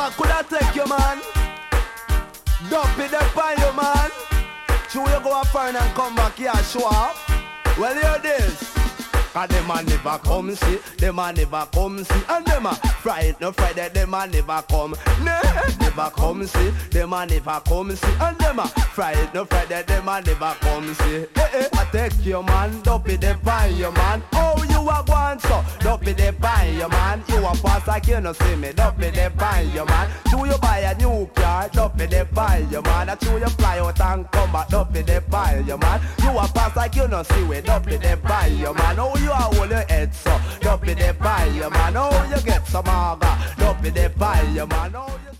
What could I take you, man? Dump it up on you, man. Should you go a foreign and come back here and show up? Well, hear this. Cause them a never come see, them a never come see. And them a fright, no Friday, them a never come. Never come see, them a never come see. And them a fright, no Friday, them a never come see. I take you, man, don't be the buy you, man. Oh, you a want so, don't be the buy you, man. You a pass like you no see me, don't be the buy you, man. Do you buy a new car, don't be the buy you, man. I do you fly out and come back, don't be the buy you, man. You a pass like you no see me, don't be the buy you, man. Oh, you a hold your head so, don't be the buy you, man. Oh, you get some aga, don't be the buy you, man. Oh, you